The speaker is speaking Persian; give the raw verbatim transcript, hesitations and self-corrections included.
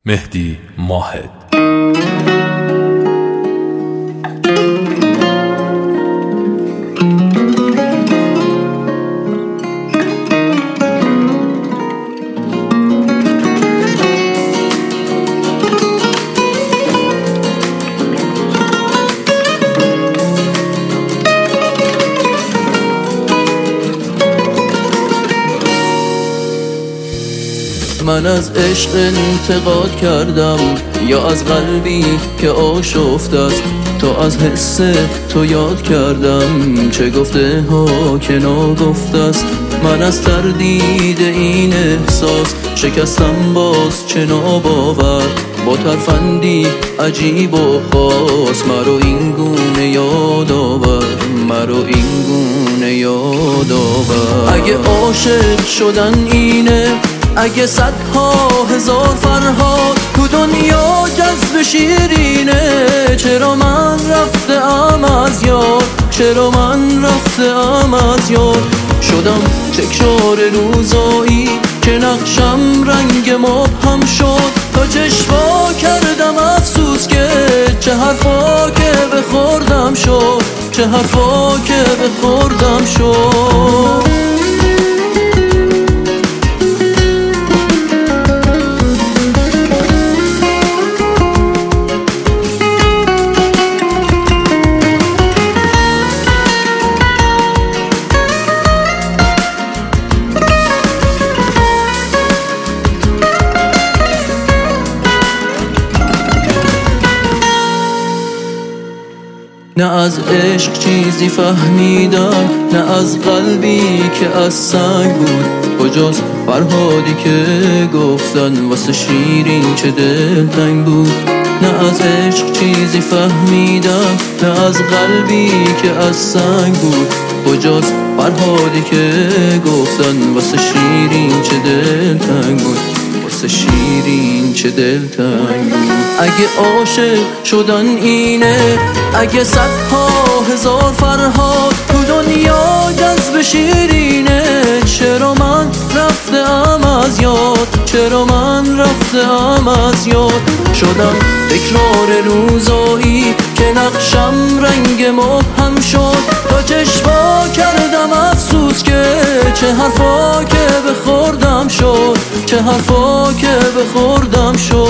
مهدی ماهد. من از عشق انتقاد کردم یا از قلبی که آشفته است؟ تا از حس تو یاد کردم چه گفته ها که ناگفته است. من از تردید این احساس شکستم باز چه ناباور، با ترفندی عجیب و خاص مرو این گونه یاد آور، مرو این گونه یاد آور. اگه عاشق شدن اینه، اگه صدها هزار فرهاد تو دنیا جذب شیرینه، چرا من رفتم از یاد، چرا من رفتم از یاد؟ شدم تکرار روزایی که نقشم رنگ مبهم شد، تا چشوا کردم افسوس که چه حرفا که بخوردم شد، چه حرفا که بخوردم شد. نه از عشق چیزی فهمیدم، نه از قلبی که از سنگ بود، بجز فرهادی که گفتن واسه شیرین چه دلتنگ بود. نه از عشق چیزی فهمیدم، نه از قلبی که از سنگ بود، بجز فرهادی که گفتن واسه شیرین چه دلتنگ بود، واسه شیرین چه دلتنگ بود. اگه عاشق شدن اینه، اگه صدها هزار فرهاد تو دنیا جذب شیرینه، چرا من رفتم از یاد، چرا من رفتم از یاد؟ شدم تکرار روزایی که نقشم رنگ مبهم شد، تا چشما کردم افسوس که چه حرفا که بخوردم شد، چه حرفا که بخوردم شد.